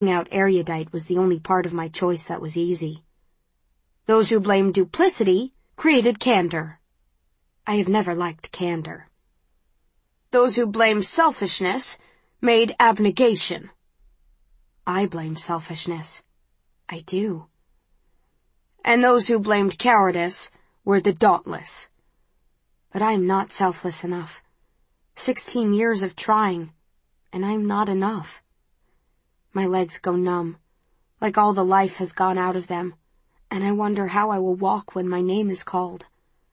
out erudite was the only part of my choice that was easy. Those who blamed duplicity created candor. I have never liked candor. Those who blamed selfishness made abnegation. I blame selfishness. I do. And those who blamed cowardice were the dauntless. But I am not selfless enough. 16 years of trying, and I am not enough. My legs go numb, like all the life has gone out of them, and I wonder how I will walk when my name is called.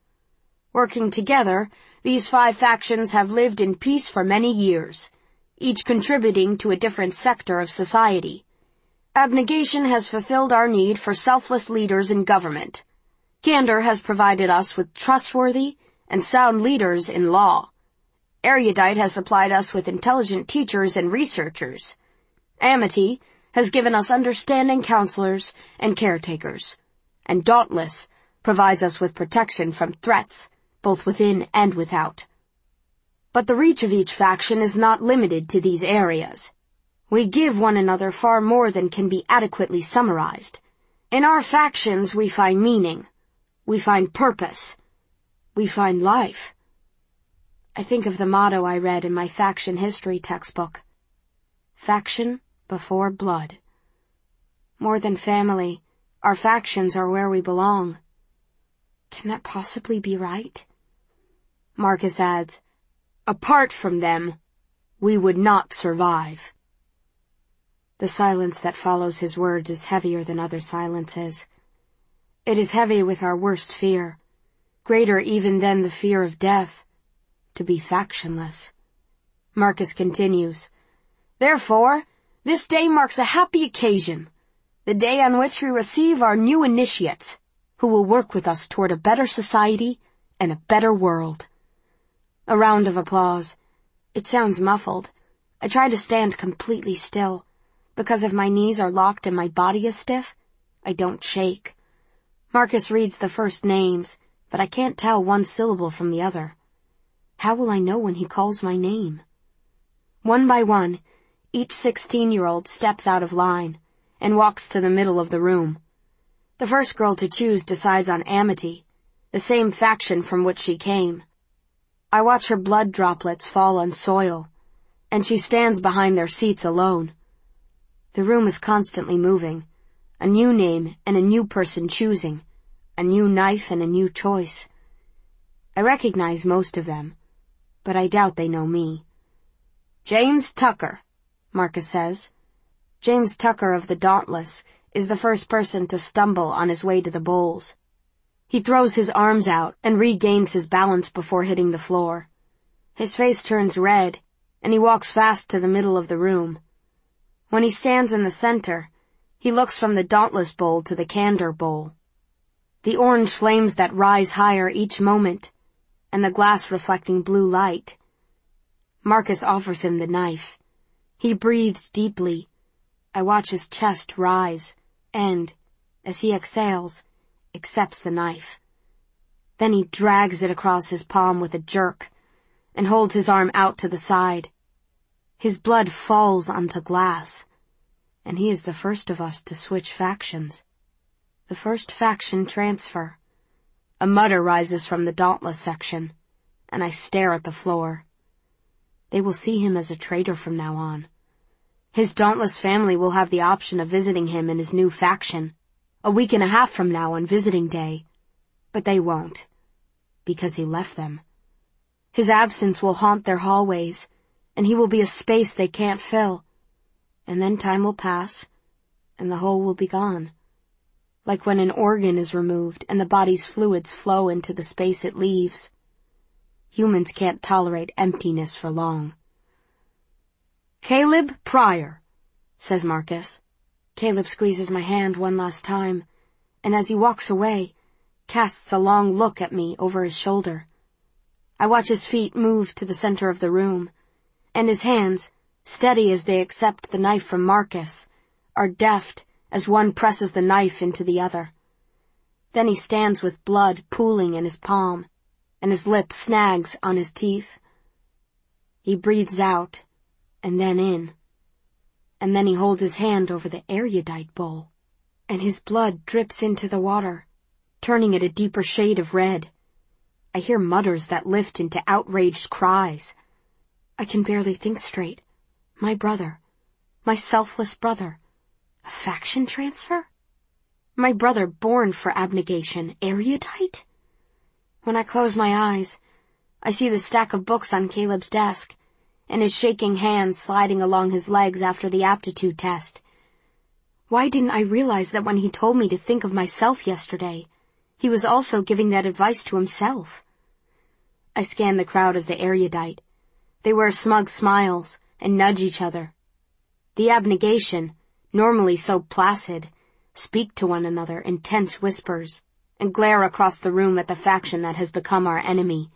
Working together, these 5 factions have lived in peace for many years, each contributing to a different sector of society. Abnegation has fulfilled our need for selfless leaders in government. Candor has provided us with trustworthy and sound leaders in law. Erudite has supplied us with intelligent teachers and researchers. Amity has given us understanding counselors and caretakers. And Dauntless provides us with protection from threats, both within and without. But the reach of each faction is not limited to these areas. We give one another far more than can be adequately summarized. In our factions we find meaning. We find purpose. We find life. I think of the motto I read in my faction history textbook. Faction before blood. More than family, our factions are where we belong. Can that possibly be right? Marcus adds, apart from them, we would not survive. The silence that follows his words is heavier than other silences. It is heavy with our worst fear, greater even than the fear of death, to be factionless. Marcus continues, therefore, this day marks a happy occasion, the day on which we receive our new initiates, who will work with us toward a better society and a better world. A round of applause. It sounds muffled. I try to stand completely still. Because if my knees are locked and my body is stiff, I don't shake. Marcus reads the first names, but I can't tell one syllable from the other. How will I know when he calls my name? One by one, each 16-year-old steps out of line and walks to the middle of the room. The first girl to choose decides on Amity, the same faction from which she came. I watch her blood droplets fall on soil, and she stands behind their seats alone. The room is constantly moving, a new name and a new person choosing, a new knife and a new choice. I recognize most of them, but I doubt they know me. James Tucker, Marcus says. James Tucker of the Dauntless is the first person to stumble on his way to the bowls. He throws his arms out and regains his balance before hitting the floor. His face turns red, and he walks fast to the middle of the room. When he stands in the center, he looks from the Dauntless bowl to the Candor bowl. The orange flames that rise higher each moment, and the glass reflecting blue light. Marcus offers him the knife. He breathes deeply. I watch his chest rise, and, as he exhales, accepts the knife. Then he drags it across his palm with a jerk, and holds his arm out to the side. His blood falls onto glass, and he is the first of us to switch factions. The first faction transfer. A mutter rises from the Dauntless section, and I stare at the floor. They will see him as a traitor from now on. His Dauntless family will have the option of visiting him in his new faction, a week and a half from now on visiting day. But they won't, because he left them. His absence will haunt their hallways, and he will be a space they can't fill. And then time will pass, and the hole will be gone. Like when an organ is removed and the body's fluids flow into the space it leaves. Humans can't tolerate emptiness for long. Caleb Pryor, says Marcus. Caleb squeezes my hand one last time, and as he walks away, casts a long look at me over his shoulder. I watch his feet move to the center of the room, and his hands, steady as they accept the knife from Marcus, are deft as one presses the knife into the other. Then he stands with blood pooling in his palm, and his lip snags on his teeth. He breathes out, and then in. And then he holds his hand over the erudite bowl, and his blood drips into the water, turning it a deeper shade of red. I hear mutters that lift into outraged cries. I can barely think straight. My brother. My selfless brother. A faction transfer? My brother born for abnegation, erudite? When I close my eyes, I see the stack of books on Caleb's desk, and his shaking hands sliding along his legs after the aptitude test. Why didn't I realize that when he told me to think of myself yesterday, he was also giving that advice to himself? I scan the crowd of the erudite. They wear smug smiles and nudge each other. The abnegation, normally so placid, speak to one another in tense whispers and glare across the room at the faction that has become our enemy.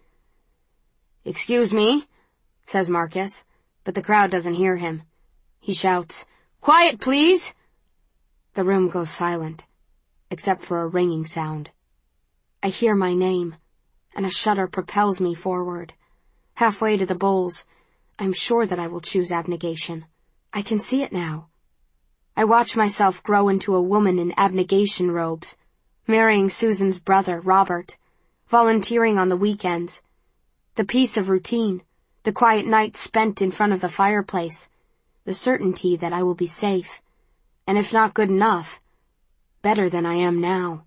"Excuse me," says Marcus, but the crowd doesn't hear him. He shouts, "Quiet, please!" The room goes silent, except for a ringing sound. I hear my name, and a shudder propels me forward. Halfway to the bowls, I'm sure that I will choose abnegation. I can see it now. I watch myself grow into a woman in abnegation robes, marrying Susan's brother, Robert, volunteering on the weekends, the peace of routine, the quiet nights spent in front of the fireplace, the certainty that I will be safe, and if not good enough, better than I am now.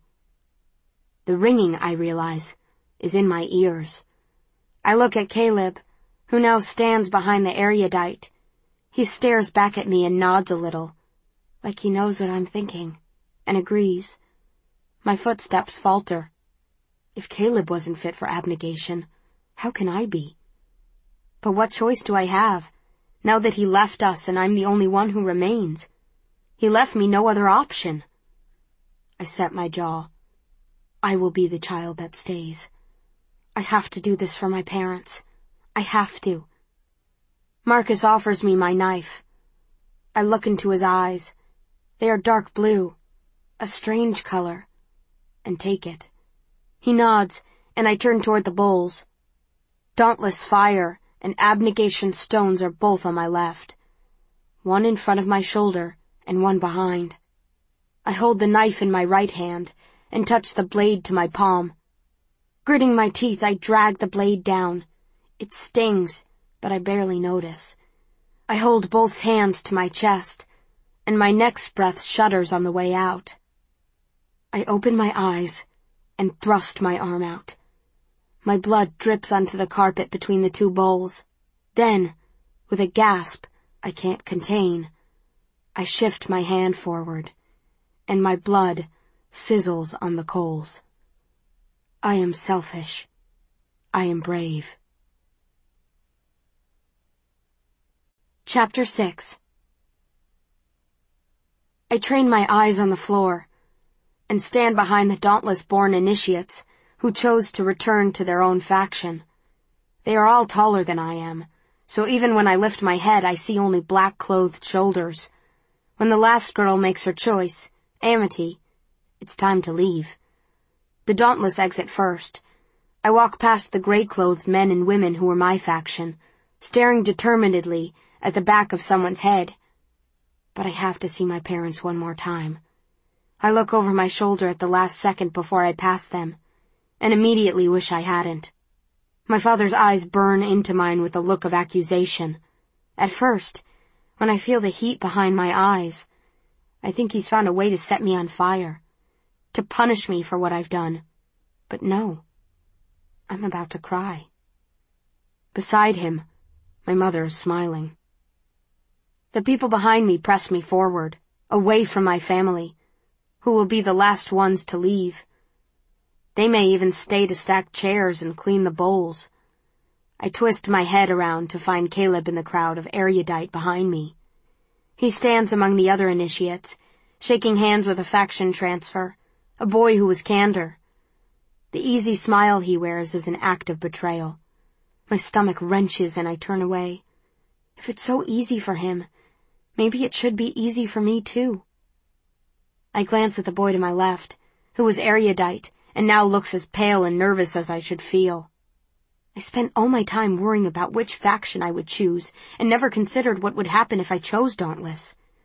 The ringing, I realize, is in my ears. I look at Caleb, who now stands behind the erudite. He stares back at me and nods a little, like he knows what I'm thinking, and agrees. My footsteps falter. If Caleb wasn't fit for abnegation, how can I be? But what choice do I have, now that he left us and I'm the only one who remains? He left me no other option. I set my jaw. I will be the child that stays. I have to do this for my parents. I have to. Marcus offers me my knife. I look into his eyes. They are dark blue, a strange color, and take it. He nods, and I turn toward the bowls. Dauntless fire and abnegation stones are both on my left, one in front of my shoulder and one behind. I hold the knife in my right hand and touch the blade to my palm. Gritting my teeth, I drag the blade down. It stings, but I barely notice. I hold both hands to my chest, and my next breath shudders on the way out. I open my eyes and thrust my arm out. My blood drips onto the carpet between the two bowls. Then, with a gasp I can't contain, I shift my hand forward, and my blood sizzles on the coals. I am selfish. I am brave. Chapter 6. I train my eyes on the floor and stand behind the dauntless-born initiates who chose to return to their own faction. They are all taller than I am, so even when I lift my head I see only black-clothed shoulders. When the last girl makes her choice, Amity, it's time to leave. The Dauntless exit first. I walk past the gray-clothed men and women who were my faction, staring determinedly at the back of someone's head. But I have to see my parents one more time. I look over my shoulder at the last second before I pass them, and immediately wish I hadn't. My father's eyes burn into mine with a look of accusation. At first, when I feel the heat behind my eyes, I think he's found a way to set me on fire, to punish me for what I've done. But no, I'm about to cry. Beside him, my mother is smiling. The people behind me press me forward, away from my family, who will be the last ones to leave. They may even stay to stack chairs and clean the bowls. I twist my head around to find Caleb in the crowd of erudite behind me. He stands among the other initiates, shaking hands with a faction transfer, a boy who was Candor. The easy smile he wears is an act of betrayal. My stomach wrenches and I turn away. If it's so easy for him, maybe it should be easy for me too. I glance at the boy to my left, who was erudite and now looks as pale and nervous as I should feel. I spent all my time worrying about which faction I would choose and never considered what would happen if I chose Dauntless.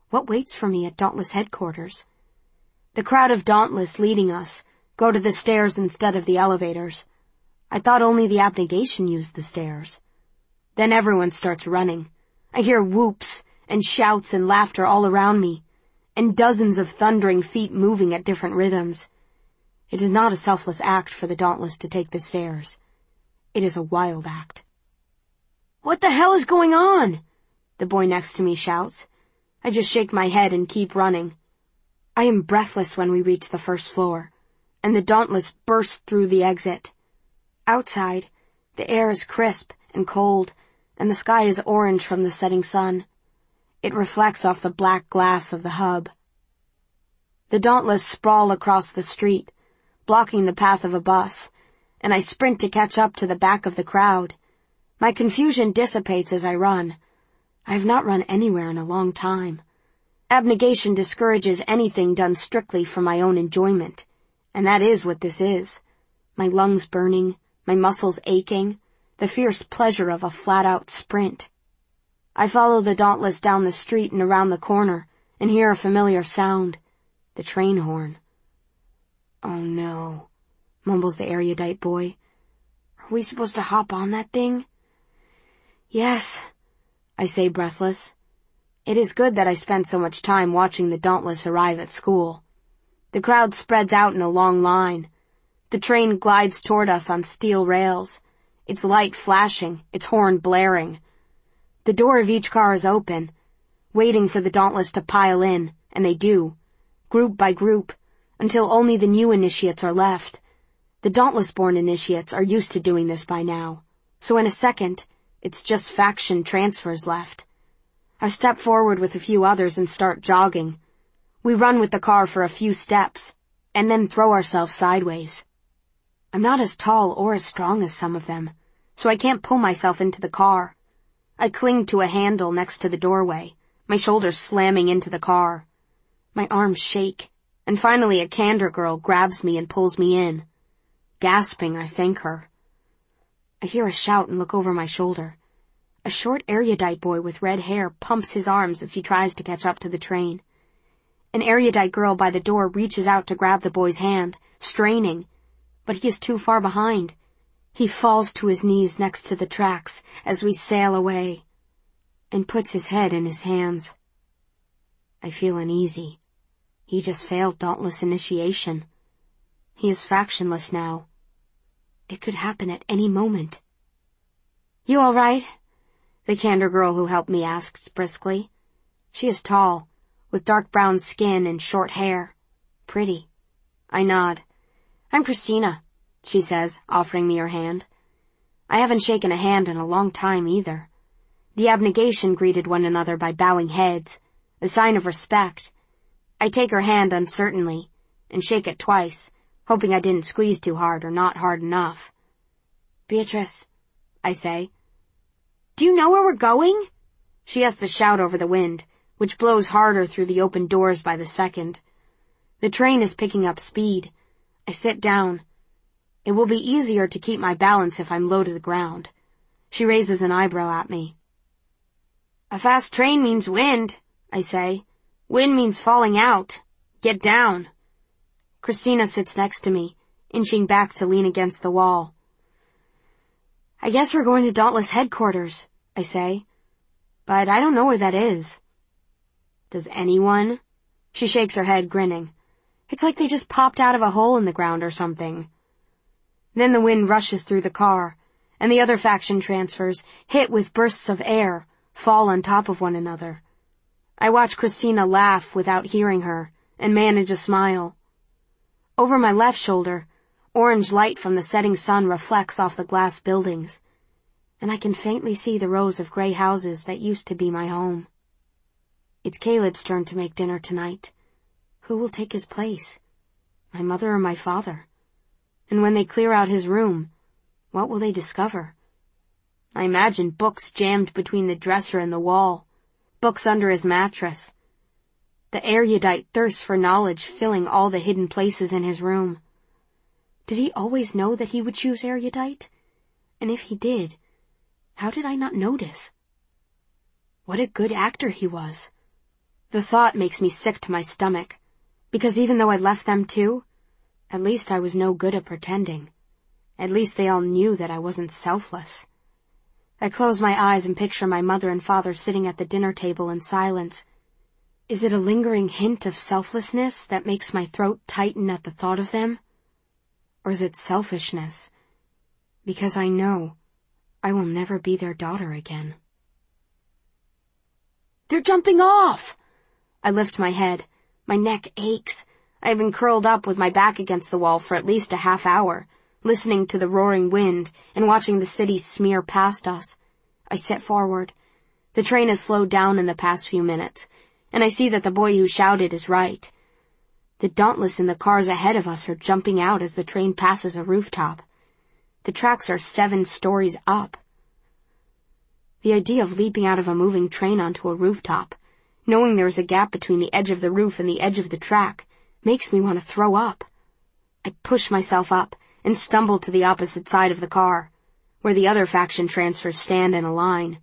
What waits for me at Dauntless headquarters? The crowd of Dauntless leading us go to the stairs instead of the elevators. I thought only the Abnegation used the stairs. Then everyone starts running. I hear whoops and shouts and laughter all around me, and dozens of thundering feet moving at different rhythms. It is not a selfless act for the Dauntless to take the stairs. It is a wild act. "What the hell is going on?" the boy next to me shouts. I just shake my head and keep running. I am breathless when we reach the first floor, and the Dauntless burst through the exit. Outside, the air is crisp and cold, and the sky is orange from the setting sun. It reflects off the black glass of the hub. The Dauntless sprawl across the street, blocking the path of a bus, and I sprint to catch up to the back of the crowd. My confusion dissipates as I run. I have not run anywhere in a long time. Abnegation discourages anything done strictly for my own enjoyment, and that is what this is. My lungs burning, my muscles aching, the fierce pleasure of a flat-out sprint. I follow the Dauntless down the street and around the corner, and hear a familiar sound. The train horn. "Oh no," mumbles the erudite boy. "Are we supposed to hop on that thing?" "Yes," I say breathless. It is good that I spent so much time watching the Dauntless arrive at school. The crowd spreads out in a long line. The train glides toward us on steel rails, its light flashing, its horn blaring. The door of each car is open, waiting for the Dauntless to pile in, and they do, group by group, until only the new initiates are left. The Dauntless-born initiates are used to doing this by now, so in a second, it's just faction transfers left. I step forward with a few others and start jogging. We run with the car for a few steps, and then throw ourselves sideways. I'm not as tall or as strong as some of them, so I can't pull myself into the car. I cling to a handle next to the doorway, my shoulders slamming into the car. My arms shake, and finally a Candor girl grabs me and pulls me in. Gasping, I thank her. I hear a shout and look over my shoulder. A short erudite boy with red hair pumps his arms as he tries to catch up to the train. An erudite girl by the door reaches out to grab the boy's hand, straining, but he is too far behind. He falls to his knees next to the tracks as we sail away, and puts his head in his hands. I feel uneasy. He just failed Dauntless initiation. He is factionless now. It could happen at any moment. "You all right?" the Candor girl who helped me asks briskly. She is tall, with dark brown skin and short hair. Pretty. I nod. "I'm Christina," she says, offering me her hand. I haven't shaken a hand in a long time either. The Abnegation greeted one another by bowing heads, a sign of respect. I take her hand uncertainly, and shake it twice, hoping I didn't squeeze too hard or not hard enough. "Beatrice," I say. "Do you know where we're going?" She has to shout over the wind, which blows harder through the open doors by the second. The train is picking up speed. I sit down. It will be easier to keep my balance if I'm low to the ground. She raises an eyebrow at me. "A fast train means wind," I say. "Wind means falling out. Get down." Christina sits next to me, inching back to lean against the wall. "I guess we're going to Dauntless headquarters," I say. "But I don't know where that is." "Does anyone?" She shakes her head, grinning. "It's like they just popped out of a hole in the ground or something." Then the wind rushes through the car, and the other faction transfers, hit with bursts of air, fall on top of one another. I watch Christina laugh without hearing her, and manage a smile. Over my left shoulder, orange light from the setting sun reflects off the glass buildings, and I can faintly see the rows of gray houses that used to be my home. It's Caleb's turn to make dinner tonight. Who will take his place? My mother or my father? And when they clear out his room, what will they discover? I imagine books jammed between the dresser and the wall, books under his mattress. The erudite thirst for knowledge filling all the hidden places in his room. Did he always know that he would choose erudite? And if he did, how did I not notice? What a good actor he was. The thought makes me sick to my stomach, because even though I left them too, at least I was no good at pretending. At least they all knew that I wasn't selfless. I close my eyes and picture my mother and father sitting at the dinner table in silence. Is it a lingering hint of selflessness that makes my throat tighten at the thought of them? Or is it selfishness? Because I know I will never be their daughter again. They're jumping off! I lift my head. My neck aches. I have been curled up with my back against the wall for at least a half hour, listening to the roaring wind and watching the city smear past us. I sit forward. The train has slowed down in the past few minutes, and I see that the boy who shouted is right. The Dauntless in the cars ahead of us are jumping out as the train passes a rooftop. The tracks are 7 stories up. The idea of leaping out of a moving train onto a rooftop, knowing there is a gap between the edge of the roof and the edge of the track, makes me want to throw up. I push myself up and stumble to the opposite side of the car, where the other faction transfers stand in a line.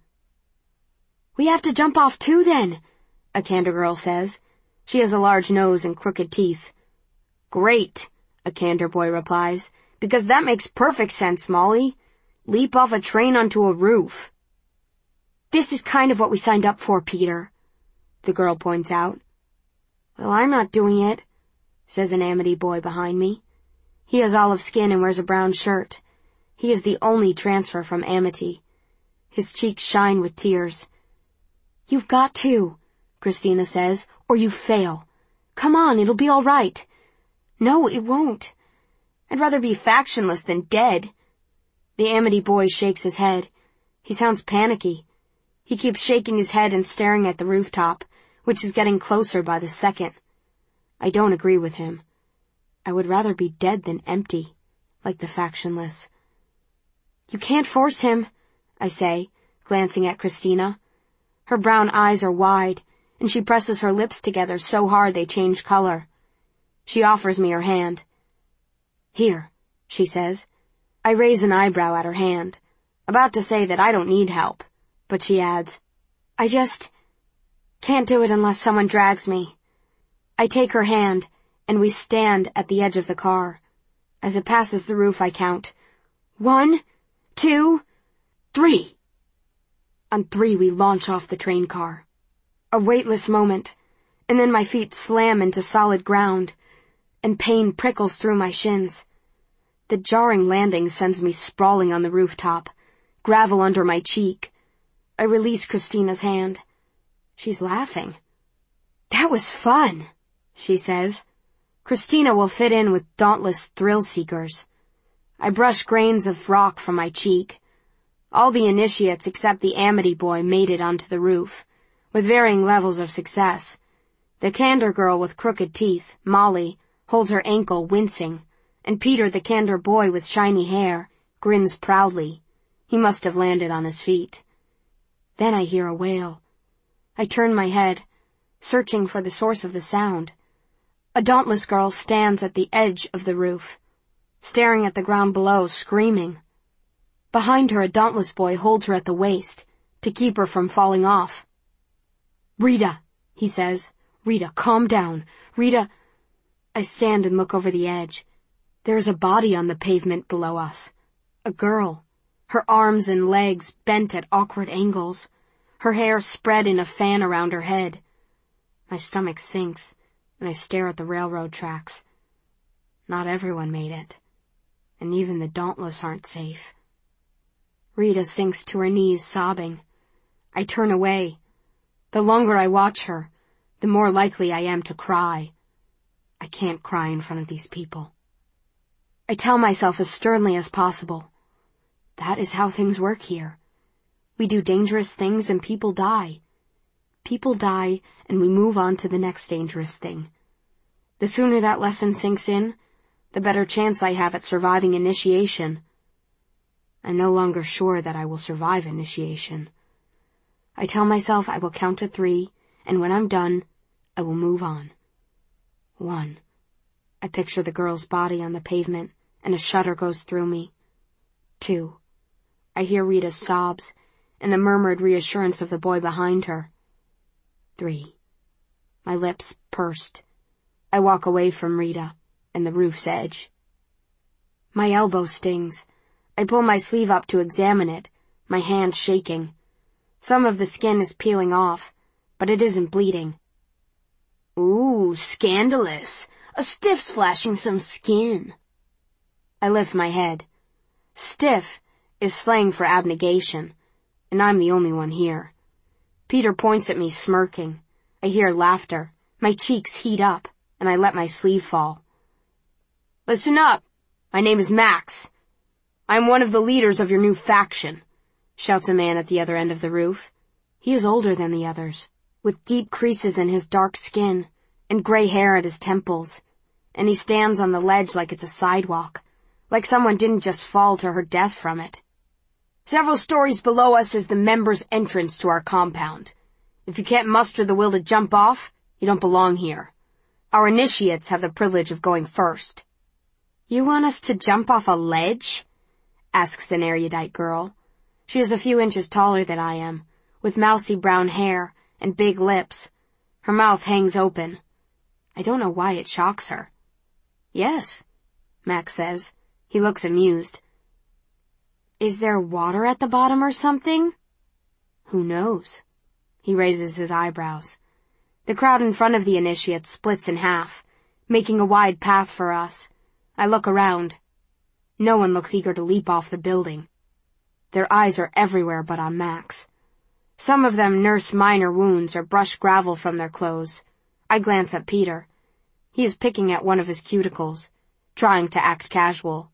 "We have to jump off too, then," a Kandor girl says. She has a large nose and crooked teeth. "Great," a Kandor boy replies, "because that makes perfect sense, Molly. Leap off a train onto a roof." "This is kind of what we signed up for, Peter," the girl points out. "Well, I'm not doing it," says an Amity boy behind me. He has olive skin and wears a brown shirt. He is the only transfer from Amity. His cheeks shine with tears. "You've got to," Christina says, "or you fail. Come on, it'll be all right." "No, it won't. I'd rather be factionless than dead." The Amity boy shakes his head. He sounds panicky. He keeps shaking his head and staring at the rooftop, which is getting closer by the second. I don't agree with him. I would rather be dead than empty, like the factionless. "You can't force him," I say, glancing at Christina. Her brown eyes are wide, and she presses her lips together so hard they change color. She offers me her hand. "Here," she says. I raise an eyebrow at her hand, about to say that I don't need help, but she adds, "I just can't do it unless someone drags me." I take her hand, and we stand at the edge of the car. As it passes the roof, I count. 1, 2, 3. On 3, we launch off the train car. A weightless moment, and then my feet slam into solid ground, and pain prickles through my shins. The jarring landing sends me sprawling on the rooftop, gravel under my cheek. I release Christina's hand. She's laughing. "That was fun," she says. Christina will fit in with dauntless thrill seekers. I brush grains of rock from my cheek. All the initiates except the Amity boy made it onto the roof, with varying levels of success. The Kandor girl with crooked teeth, Molly, holds her ankle wincing, and Peter, the Kandor boy with shiny hair, grins proudly. He must have landed on his feet. Then I hear a wail. I turn my head, searching for the source of the sound. A dauntless girl stands at the edge of the roof, staring at the ground below, screaming. Behind her, a dauntless boy holds her at the waist to keep her from falling off. "Rita," he says. "Rita, calm down. Rita." I stand and look over the edge. There is a body on the pavement below us. A girl, her arms and legs bent at awkward angles, her hair spread in a fan around her head. My stomach sinks, and I stare at the railroad tracks. Not everyone made it, and even the dauntless aren't safe. Rita sinks to her knees, sobbing. I turn away. The longer I watch her, the more likely I am to cry. I can't cry in front of these people. I tell myself as sternly as possible, that is how things work here. We do dangerous things and people die. People die and we move on to the next dangerous thing. The sooner that lesson sinks in, the better chance I have at surviving initiation. I'm no longer sure that I will survive initiation. I tell myself I will count to 3, and when I'm done, I will move on. 1. I picture the girl's body on the pavement, and a shudder goes through me. 2. I hear Rita's sobs, and the murmured reassurance of the boy behind her. 3. My lips pursed. I walk away from Rita and the roof's edge. My elbow stings. I pull my sleeve up to examine it, my hand shaking. Some of the skin is peeling off, but it isn't bleeding. Ooh, scandalous. A stiff's flashing some skin. I lift my head. Stiff is slang for abnegation, and I'm the only one here. Peter points at me smirking. I hear laughter. My cheeks heat up, and I let my sleeve fall. Listen up. My name is Max. I'm one of the leaders of your new faction, shouts a man at the other end of the roof. He is older than the others, with deep creases in his dark skin and gray hair at his temples, and he stands on the ledge like it's a sidewalk, like someone didn't just fall to her death from it. Several stories below us is the members' entrance to our compound. If you can't muster the will to jump off, you don't belong here. Our initiates have the privilege of going first. You want us to jump off a ledge? Asks an erudite girl. She is a few inches taller than I am, with mousy brown hair and big lips. Her mouth hangs open. I don't know why it shocks her. Yes, Max says. He looks amused. Is there water at the bottom or something? Who knows? He raises his eyebrows. The crowd in front of the initiate splits in half, making a wide path for us. I look around. No one looks eager to leap off the building. Their eyes are everywhere but on Max. Some of them nurse minor wounds or brush gravel from their clothes. I glance at Peter. He is picking at one of his cuticles, trying to act casual.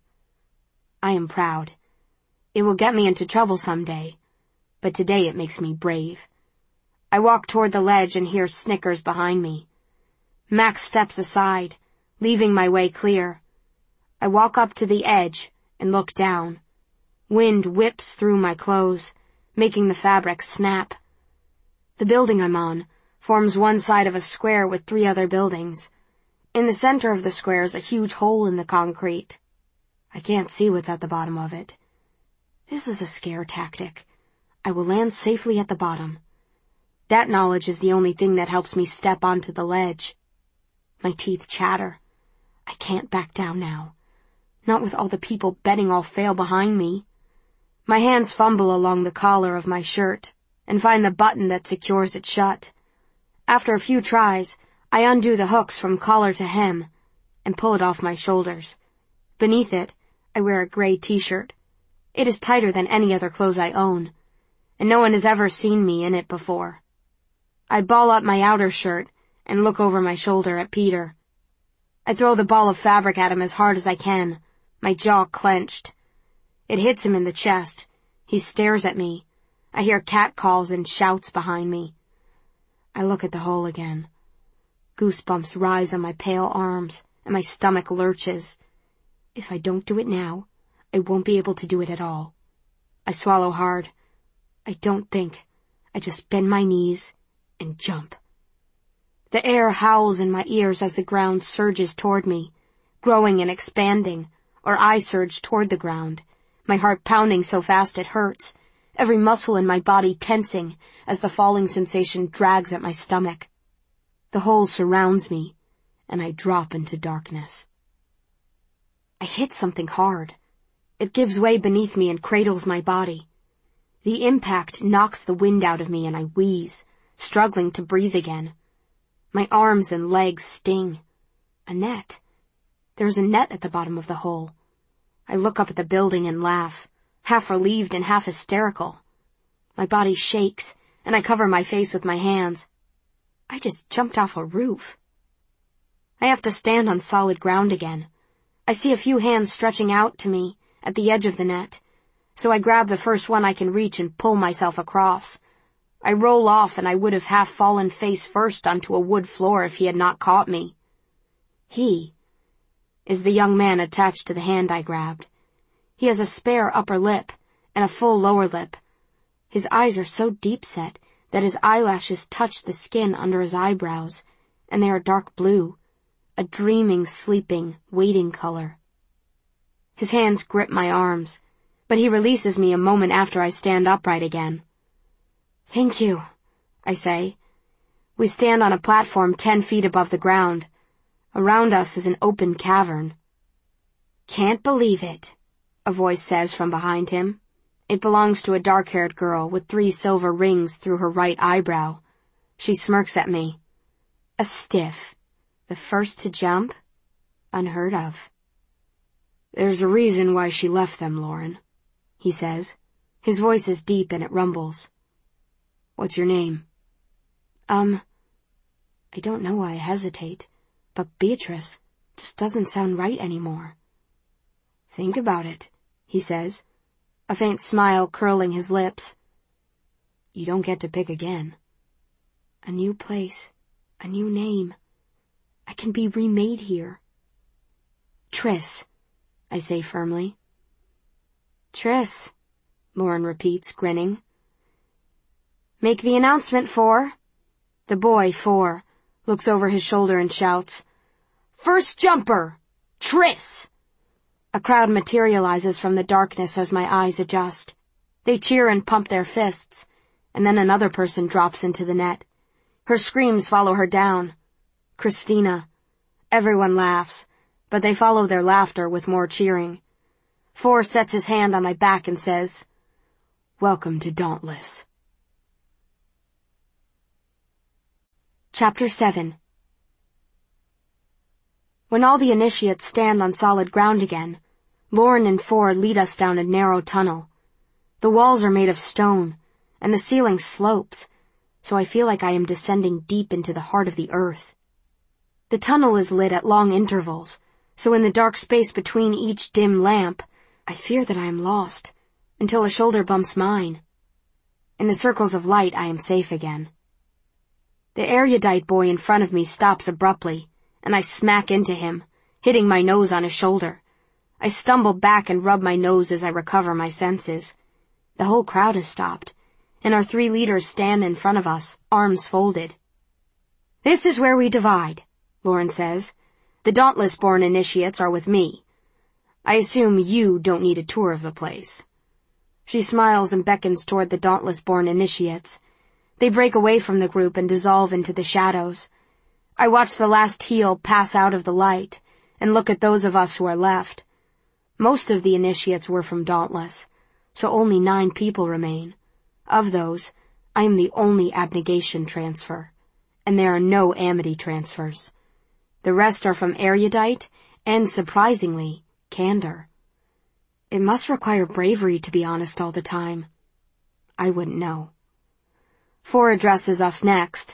I am proud. It will get me into trouble someday, but today it makes me brave. I walk toward the ledge and hear snickers behind me. Max steps aside, leaving my way clear. I walk up to the edge and look down. Wind whips through my clothes, making the fabric snap. The building I'm on forms one side of a square with 3 other buildings. In the center of the square is a huge hole in the concrete. I can't see what's at the bottom of it. This is a scare tactic. I will land safely at the bottom. That knowledge is the only thing that helps me step onto the ledge. My teeth chatter. I can't back down now. Not with all the people betting I'll fail behind me. My hands fumble along the collar of my shirt and find the button that secures it shut. After a few tries, I undo the hooks from collar to hem and pull it off my shoulders. Beneath it, I wear a gray t-shirt. It is tighter than any other clothes I own, and no one has ever seen me in it before. I ball up my outer shirt and look over my shoulder at Peter. I throw the ball of fabric at him as hard as I can, my jaw clenched. It hits him in the chest. He stares at me. I hear catcalls and shouts behind me. I look at the hole again. Goosebumps rise on my pale arms, and my stomach lurches. If I don't do it now, I won't be able to do it at all. I swallow hard. I don't think. I just bend my knees and jump. The air howls in my ears as the ground surges toward me, growing and expanding, or I surge toward the ground, my heart pounding so fast it hurts, every muscle in my body tensing as the falling sensation drags at my stomach. The hole surrounds me, and I drop into darkness. I hit something hard. It gives way beneath me and cradles my body. The impact knocks the wind out of me and I wheeze, struggling to breathe again. My arms and legs sting. A net. There's a net at the bottom of the hole. I look up at the building and laugh, half relieved and half hysterical. My body shakes, and I cover my face with my hands. I just jumped off a roof. I have to stand on solid ground again. I see a few hands stretching out to me at the edge of the net, so I grab the first one I can reach and pull myself across. I roll off and I would have half fallen face first onto a wood floor if he had not caught me. He is the young man attached to the hand I grabbed. He has a spare upper lip and a full lower lip. His eyes are so deep-set that his eyelashes touch the skin under his eyebrows, and they are dark blue, a dreaming, sleeping, waiting color. His hands grip my arms, but he releases me a moment after I stand upright again. Thank you, I say. We stand on a platform 10 feet above the ground. Around us is an open cavern. "Can't believe it," a voice says from behind him. It belongs to a dark-haired girl with 3 silver rings through her right eyebrow. She smirks at me. A stiff. The first to jump? Unheard of. "There's a reason why she left them, Lauren," he says. His voice is deep and it rumbles. "What's your name?" I don't know why I hesitate, but Beatrice just doesn't sound right anymore. "Think about it," he says, a faint smile curling his lips. "You don't get to pick again. A new place, a new name. I can be remade here." "Triss," I say firmly. "Triss," Lauren repeats, grinning. "Make the announcement, Four." The boy, Four, looks over his shoulder and shouts, "First jumper! Triss!" A crowd materializes from the darkness as my eyes adjust. They cheer and pump their fists, and then another person drops into the net. Her screams follow her down. Christina. Everyone laughs, but they follow their laughter with more cheering. Four sets his hand on my back and says, "Welcome to Dauntless." Chapter 7. When all the initiates stand on solid ground again, Lauren and Four lead us down a narrow tunnel. The walls are made of stone, and the ceiling slopes, so I feel like I am descending deep into the heart of the earth. The tunnel is lit at long intervals, so in the dark space between each dim lamp, I fear that I am lost, until a shoulder bumps mine. In the circles of light, I am safe again. The erudite boy in front of me stops abruptly, and I smack into him, hitting my nose on his shoulder. I stumble back and rub my nose as I recover my senses. The whole crowd has stopped, and our 3 leaders stand in front of us, arms folded. "This is where we divide," Lauren says. "The Dauntless-born initiates are with me. I assume you don't need a tour of the place." She smiles and beckons toward the Dauntless-born initiates. They break away from the group and dissolve into the shadows. I watch the last heel pass out of the light and look at those of us who are left. Most of the initiates were from Dauntless, so only 9 people remain. Of those, I am the only abnegation transfer, and there are no amity transfers. The rest are from erudite and, surprisingly, candor. It must require bravery to be honest all the time. I wouldn't know. Four addresses us next.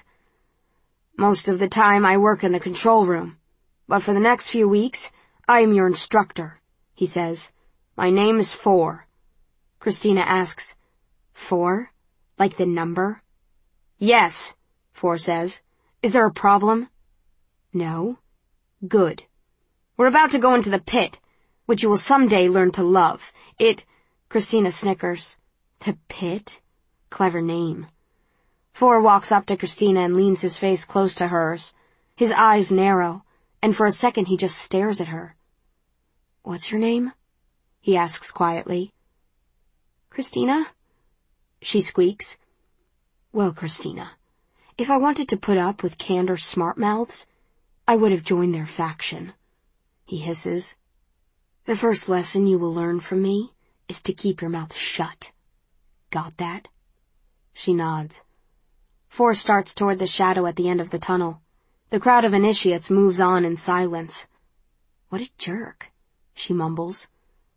"Most of the time I work in the control room, but for the next few weeks, I am your instructor," he says. "My name is Four." Christina asks, "Four? Like the number?" "Yes," Four says. "Is there a problem?" "No." "Good. We're about to go into the pit, which you will someday learn to love. Christina snickers. The pit? Clever name. Four walks up to Christina and leans his face close to hers. His eyes narrow, and for a second he just stares at her. "What's your name?" he asks quietly. "Christina?" she squeaks. "Well, Christina, if I wanted to put up with Candor's smart mouths, I would have joined their faction," he hisses. "The first lesson you will learn from me is to keep your mouth shut. Got that?" She nods. Four starts toward the shadow at the end of the tunnel. The crowd of initiates moves on in silence. "What a jerk," she mumbles.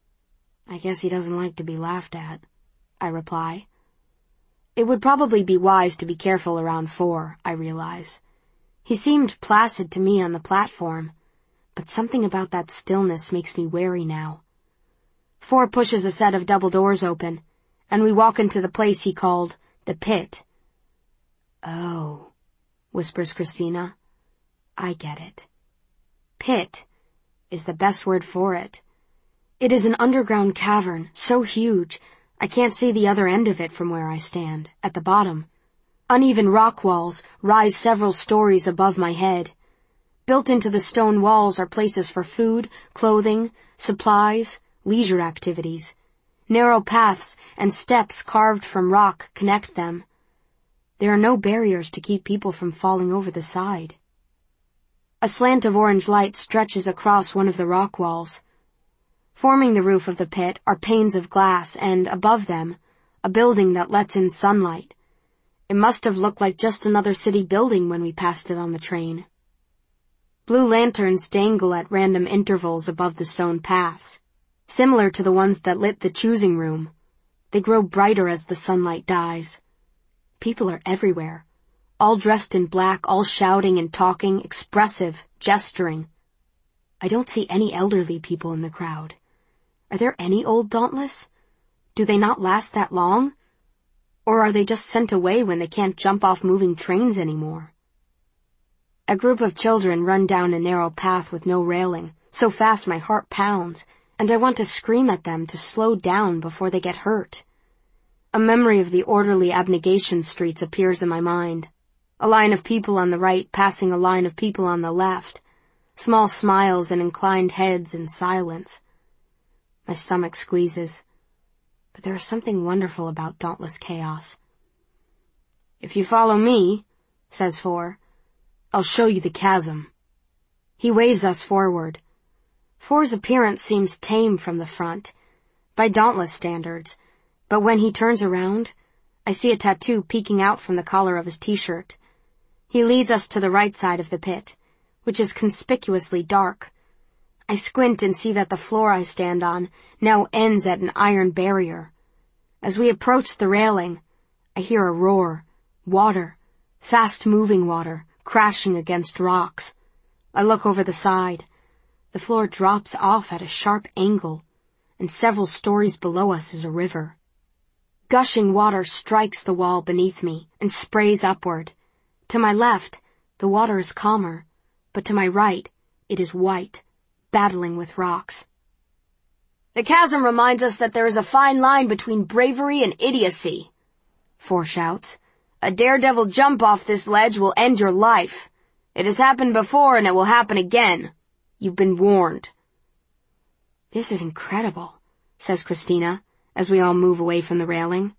"I guess he doesn't like to be laughed at," I reply. It would probably be wise to be careful around Four, I realize. He seemed placid to me on the platform, but something about that stillness makes me wary now. Four pushes a set of double doors open, and we walk into the place he called the pit. "Oh," whispers Christina. "I get it. Pit is the best word for it. It is an underground cavern, so huge, I can't see the other end of it from where I stand, at the bottom. Uneven rock walls rise several stories above my head. Built into the stone walls are places for food, clothing, supplies, leisure activities. Narrow paths and steps carved from rock connect them. There are no barriers to keep people from falling over the side. A slant of orange light stretches across one of the rock walls. Forming the roof of the pit are panes of glass and, above them, a building that lets in sunlight. It must have looked like just another city building when we passed it on the train. Blue lanterns dangle at random intervals above the stone paths, similar to the ones that lit the choosing room. They grow brighter as the sunlight dies. People are everywhere, all dressed in black, all shouting and talking, expressive, gesturing. I don't see any elderly people in the crowd. Are there any old Dauntless? Do they not last that long? Or are they just sent away when they can't jump off moving trains anymore? A group of children run down a narrow path with no railing, so fast my heart pounds, and I want to scream at them to slow down before they get hurt. A memory of the orderly abnegation streets appears in my mind. A line of people on the right passing a line of people on the left. Small smiles and inclined heads in silence. My stomach squeezes. But there is something wonderful about dauntless chaos. "If you follow me," says Four, "I'll show you the chasm." He waves us forward. Four's appearance seems tame from the front, by dauntless standards, but when he turns around, I see a tattoo peeking out from the collar of his t-shirt. He leads us to the right side of the pit, which is conspicuously dark. I squint and see that the floor I stand on now ends at an iron barrier. As we approach the railing, I hear a roar, water, fast-moving water, crashing against rocks. I look over the side. The floor drops off at a sharp angle, and several stories below us is a river. Gushing water strikes the wall beneath me and sprays upward. To my left, the water is calmer, but to my right, it is white, battling with rocks. "The chasm reminds us that there is a fine line between bravery and idiocy," Four shouts. "A daredevil jump off this ledge will end your life. It has happened before and it will happen again. You've been warned." "This is incredible," says Christina, as we all move away from the railing.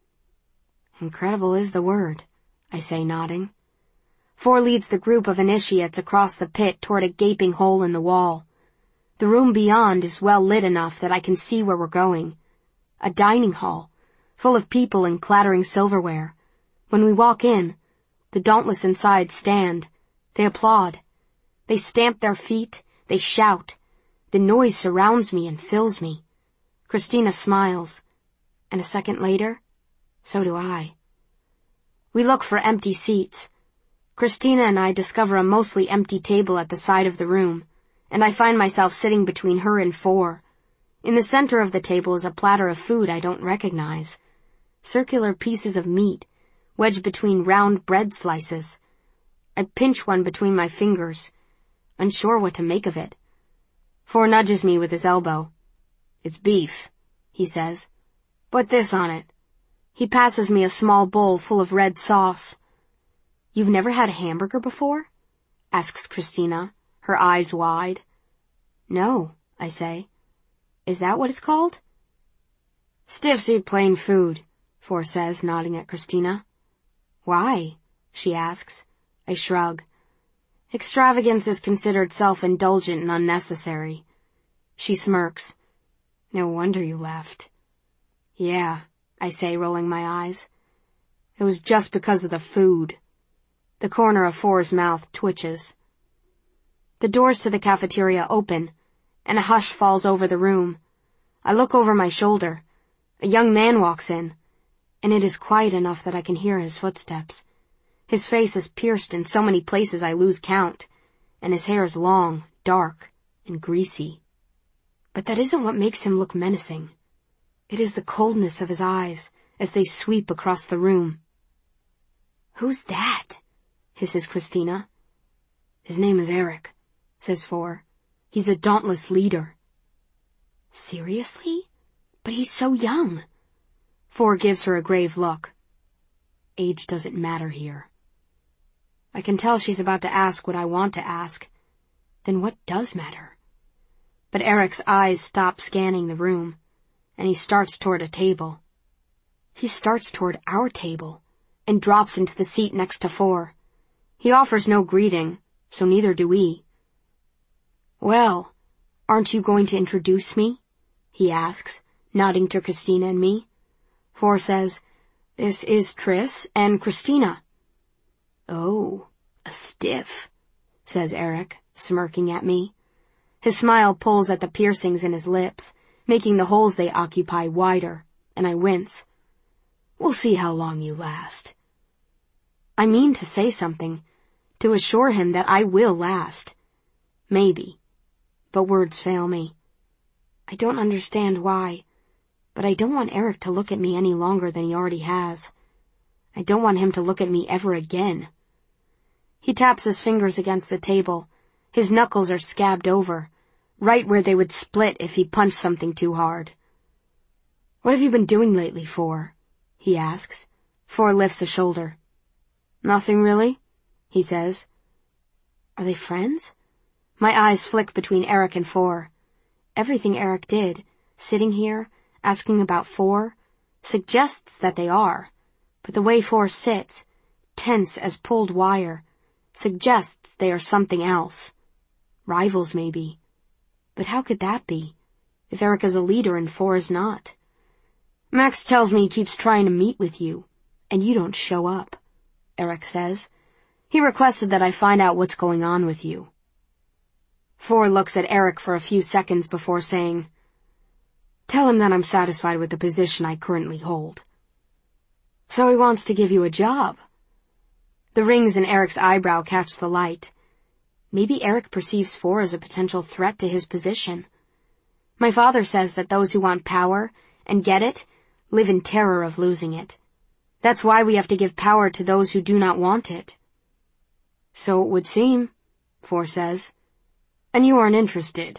"Incredible is the word," I say, nodding. Four leads the group of initiates across the pit toward a gaping hole in the wall. The room beyond is well lit enough that I can see where we're going. A dining hall, full of people and clattering silverware. When we walk in, the dauntless inside stand. They applaud. They stamp their feet. They shout. The noise surrounds me and fills me. Christina smiles. And a second later, so do I. We look for empty seats. Christina and I discover a mostly empty table at the side of the room, and I find myself sitting between her and Four. In the center of the table is a platter of food I don't recognize. Circular pieces of meat, wedged between round bread slices. I pinch one between my fingers, unsure what to make of it. Four nudges me with his elbow. "It's beef," he says. "Put this on it." He passes me a small bowl full of red sauce. "You've never had a hamburger before?" asks Christina, her eyes wide. "No," I say. "Is that what it's called?" "Stiffs eat plain food," Four says, nodding at Christina. "Why?" she asks. I shrug. Extravagance is considered self-indulgent and unnecessary. She smirks. "No wonder you left." "Yeah," I say, rolling my eyes. "It was just because of the food." The corner of Four's mouth twitches. The doors to the cafeteria open, and a hush falls over the room. I look over my shoulder. A young man walks in, and it is quiet enough that I can hear his footsteps. His face is pierced in so many places I lose count, and his hair is long, dark, and greasy. But that isn't what makes him look menacing. It is the coldness of his eyes as they sweep across the room. "Who's that?" hisses Christina. "His name is Eric," says Four. "He's a dauntless leader." "Seriously? But he's so young." Four gives her a grave look. "Age doesn't matter here." I can tell she's about to ask what I want to ask. Then what does matter? But Eric's eyes stop scanning the room, and he starts toward a table. He starts toward our table, and drops into the seat next to Four. He offers no greeting, so neither do we. "Well, aren't you going to introduce me?" he asks, nodding to Christina and me. Four says, "This is Triss and Christina." "Oh, a stiff," says Eric, smirking at me. His smile pulls at the piercings in his lips, making the holes they occupy wider, and I wince. "We'll see how long you last." I mean to say something, to assure him that I will last. Maybe. But words fail me. I don't understand why, but I don't want Eric to look at me any longer than he already has. I don't want him to look at me ever again. He taps his fingers against the table. His knuckles are scabbed over, right where they would split if he punched something too hard. "What have you been doing lately, Four?" he asks. Four lifts a shoulder. "Nothing really," he says. Are they friends? My eyes flick between Eric and Four. Everything Eric did, sitting here, asking about Four, suggests that they are, but the way Four sits, tense as pulled wire, suggests they are something else. Rivals, maybe. But how could that be, if Eric is a leader and Four is not? "Max tells me he keeps trying to meet with you, and you don't show up," Eric says. "He requested that I find out what's going on with you." Four looks at Eric for a few seconds before saying, "Tell him that I'm satisfied with the position I currently hold." "So he wants to give you a job." The rings in Eric's eyebrow catch the light. Maybe Eric perceives Four as a potential threat to his position. My father says that those who want power and get it live in terror of losing it. That's why we have to give power to those who do not want it. "So it would seem," Four says. "And you aren't interested."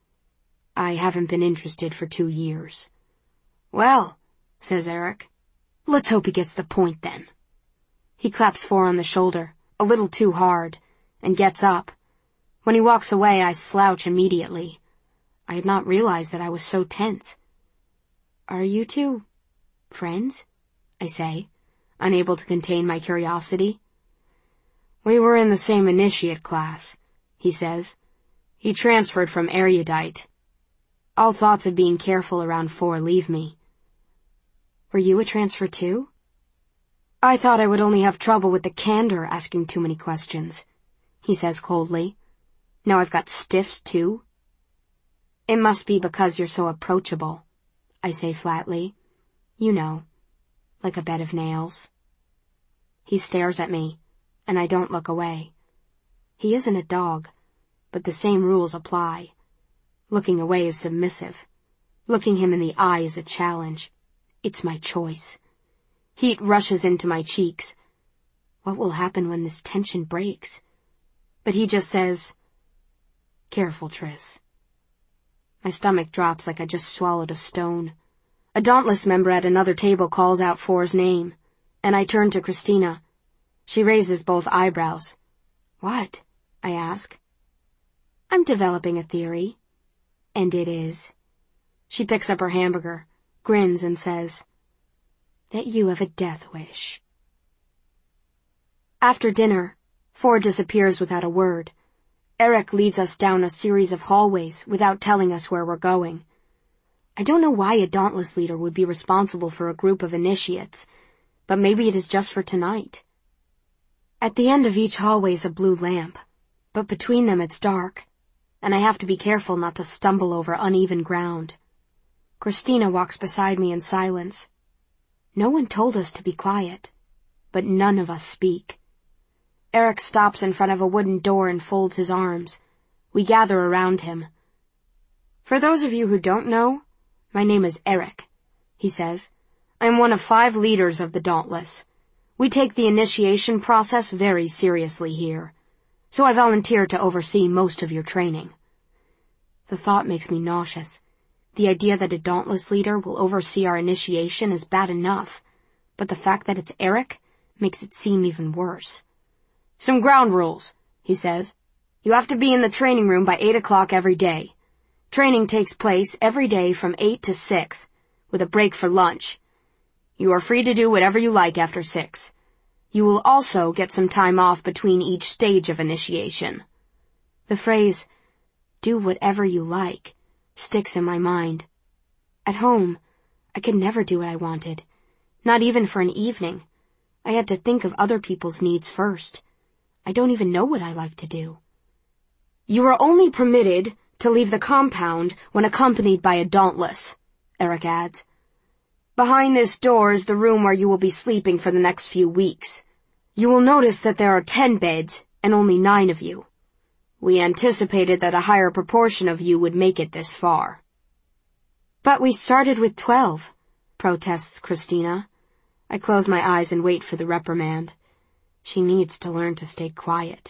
"I haven't been interested for 2 years. "Well," says Eric, "let's hope he gets the point then." He claps Four on the shoulder, a little too hard, and gets up. When he walks away, I slouch immediately. I had not realized that I was so tense. "Are you two friends?" I say, unable to contain my curiosity. "We were in the same initiate class," he says. He transferred from erudite. All thoughts of being careful around Four leave me. "Were you a transfer too?" "I thought I would only have trouble with the candor asking too many questions," he says coldly. "Now I've got stiffs too." "It must be because you're so approachable," I say flatly. "You know, like a bed of nails." He stares at me, and I don't look away. He isn't a dog, but the same rules apply. Looking away is submissive. Looking him in the eye is a challenge. It's my choice. Heat rushes into my cheeks. What will happen when this tension breaks? But he just says, "Careful, Triss." My stomach drops like I just swallowed a stone. A Dauntless member at another table calls out Four's name, and I turn to Christina. She raises both eyebrows. "What?" I ask. "I'm developing a theory." And it is. She picks up her hamburger, grins, and says, "That you have a death wish." After dinner, Four disappears without a word. Eric leads us down a series of hallways without telling us where we're going. I don't know why a Dauntless leader would be responsible for a group of initiates, but maybe it is just for tonight. At the end of each hallway is a blue lamp, but between them it's dark, and I have to be careful not to stumble over uneven ground. Christina walks beside me in silence. No one told us to be quiet, but none of us speak. Eric stops in front of a wooden door and folds his arms. We gather around him. "For those of you who don't know, my name is Eric," he says. "I am one of 5 leaders of the Dauntless. We take the initiation process very seriously here, so I volunteered to oversee most of your training." The thought makes me nauseous. The idea that a Dauntless leader will oversee our initiation is bad enough, but the fact that it's Eric makes it seem even worse. "Some ground rules," he says. "You have to be in the training room by 8 o'clock every day. Training takes place every day from 8 to 6, with a break for lunch. You are free to do whatever you like after 6. You will also get some time off between each stage of initiation. The phrase, "do whatever you like," sticks in my mind. At home, I could never do what I wanted, not even for an evening. I had to think of other people's needs first. I don't even know what I like to do. You are only permitted to leave the compound when accompanied by a Dauntless, Eric adds. Behind this door is the room where you will be sleeping for the next few weeks. You will notice that there are 10 beds and only 9 of you. We anticipated that a higher proportion of you would make it this far. But we started with 12, protests Christina. I close my eyes and wait for the reprimand. She needs to learn to stay quiet.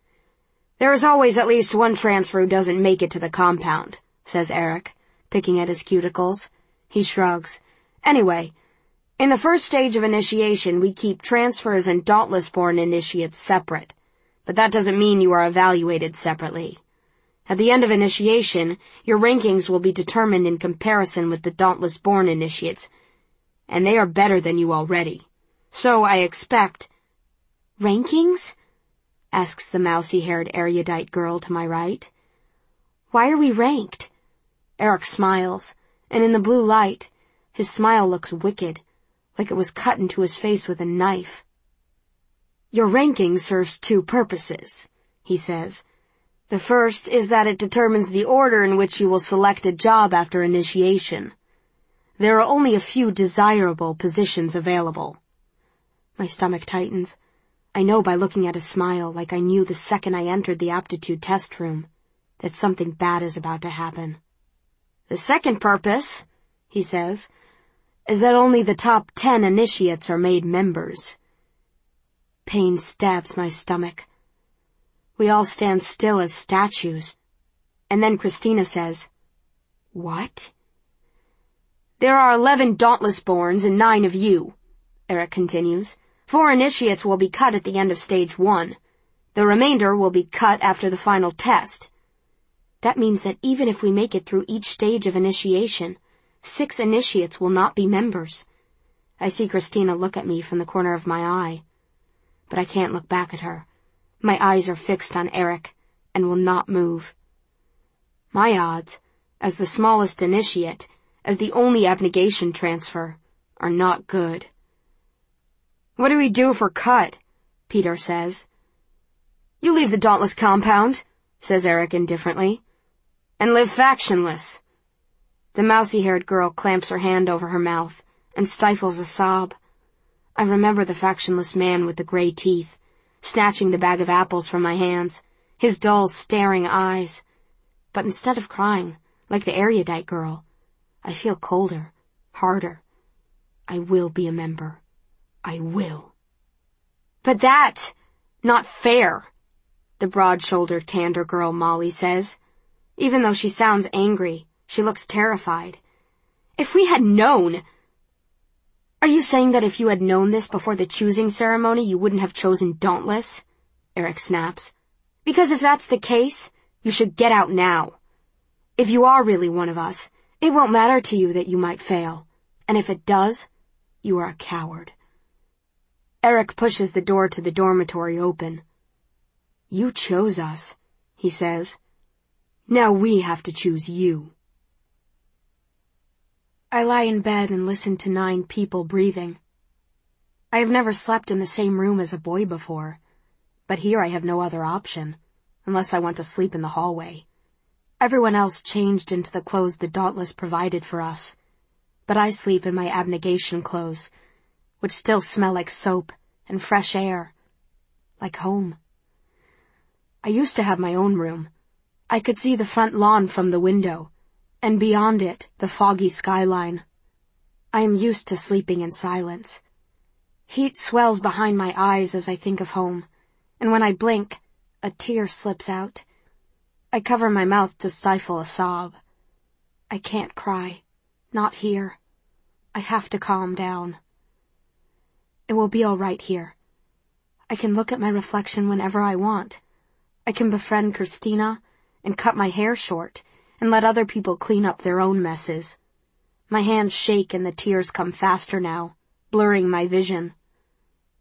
There is always at least one transfer who doesn't make it to the compound, says Eric, picking at his cuticles. He shrugs. Anyway, in the first stage of initiation, we keep transfers and Dauntless-born initiates separate, but that doesn't mean you are evaluated separately. At the end of initiation, your rankings will be determined in comparison with the Dauntless-born initiates, and they are better than you already. So I expect— Rankings? Asks the mousy-haired erudite girl to my right. Why are we ranked? Eric smiles, and in the blue light, his smile looks wicked, like it was cut into his face with a knife. Your ranking serves 2 purposes, he says. The first is that it determines the order in which you will select a job after initiation. There are only a few desirable positions available. My stomach tightens. I know by looking at his smile, like I knew the second I entered the aptitude test room, that something bad is about to happen. The second purpose, he says, is that only the top 10 initiates are made members. Pain stabs my stomach. We all stand still as statues. And then Christina says, What? There are 11 Dauntless-borns and 9 of you, Eric continues. 4 initiates will be cut at the end of stage 1. The remainder will be cut after the final test. That means that even if we make it through each stage of initiation, 6 initiates will not be members. I see Christina look at me from the corner of my eye. But I can't look back at her. My eyes are fixed on Eric, and will not move. My odds, as the smallest initiate, as the only abnegation transfer, are not good. What do we do if we're cut? Peter says. You leave the Dauntless compound, says Eric indifferently, and live factionless. The mousy-haired girl clamps her hand over her mouth and stifles a sob. I remember the factionless man with the gray teeth, snatching the bag of apples from my hands, his dull, staring eyes. But instead of crying, like the erudite girl, I feel colder, harder. I will be a member. I will. But that's not fair, the broad-shouldered candor girl Molly says. Even though she sounds angry, she looks terrified. If we had known— Are you saying that if you had known this before the choosing ceremony, you wouldn't have chosen Dauntless? Eric snaps. Because if that's the case, you should get out now. If you are really one of us, it won't matter to you that you might fail. And if it does, you are a coward. Eric pushes the door to the dormitory open. You chose us, he says. Now we have to choose you. I lie in bed and listen to 9 people breathing. I have never slept in the same room as a boy before, but here I have no other option, unless I want to sleep in the hallway. Everyone else changed into the clothes the Dauntless provided for us, but I sleep in my abnegation clothes, which still smell like soap and fresh air, like home. I used to have my own room. I could see the front lawn from the window, and beyond it, the foggy skyline. I am used to sleeping in silence. Heat swells behind my eyes as I think of home, and when I blink, a tear slips out. I cover my mouth to stifle a sob. I can't cry. Not here. I have to calm down. It will be all right here. I can look at my reflection whenever I want. I can befriend Christina and cut my hair short and let other people clean up their own messes. My hands shake and the tears come faster now, blurring my vision.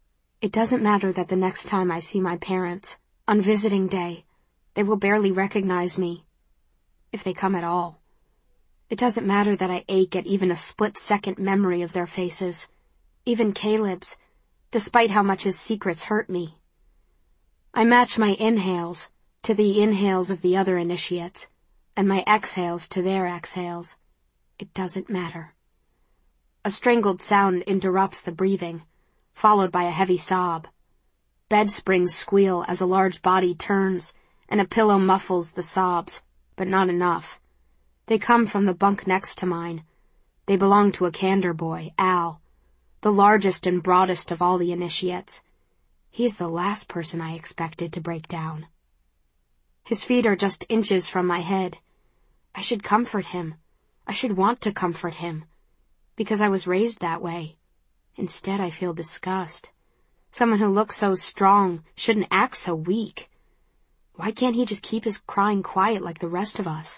It doesn't matter that the next time I see my parents, on visiting day, they will barely recognize me, if they come at all. It doesn't matter that I ache at even a split-second memory of their faces, even Caleb's, despite how much his secrets hurt me. I match my inhales to the inhales of the other initiates, and my exhales to their exhales. It doesn't matter. A strangled sound interrupts the breathing, followed by a heavy sob. Bed springs squeal as a large body turns, and a pillow muffles the sobs, but not enough. They come from the bunk next to mine. They belong to a Candor boy, Al, the largest and broadest of all the initiates. He is the last person I expected to break down. His feet are just inches from my head. I should comfort him. I should want to comfort him, because I was raised that way. Instead, I feel disgust. Someone who looks so strong shouldn't act so weak. Why can't he just keep his crying quiet like the rest of us?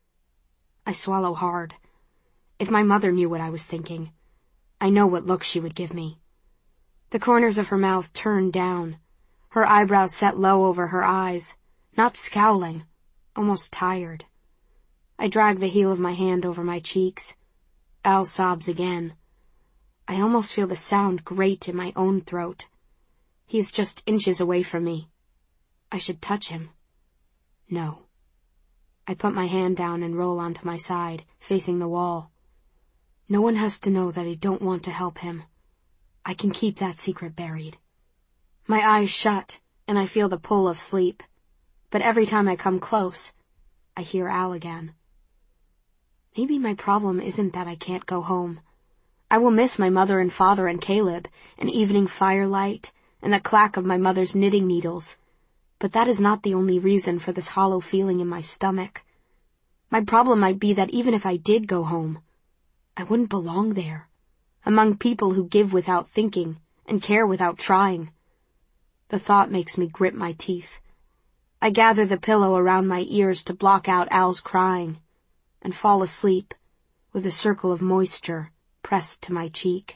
I swallow hard. If my mother knew what I was thinking, I know what look she would give me. The corners of her mouth turned down, her eyebrows set low over her eyes, not scowling, almost tired. I drag the heel of my hand over my cheeks. Al sobs again. I almost feel the sound grate in my own throat. He is just inches away from me. I should touch him. No. I put my hand down and roll onto my side, facing the wall. No one has to know that I don't want to help him. I can keep that secret buried. My eyes shut, and I feel the pull of sleep. But every time I come close, I hear Al again. Maybe my problem isn't that I can't go home. I will miss my mother and father and Caleb, and evening firelight, and the clack of my mother's knitting needles. But that is not the only reason for this hollow feeling in my stomach. My problem might be that even if I did go home, I wouldn't belong there, among people who give without thinking and care without trying. The thought makes me grit my teeth. I gather the pillow around my ears to block out Al's crying, and fall asleep with a circle of moisture pressed to my cheek.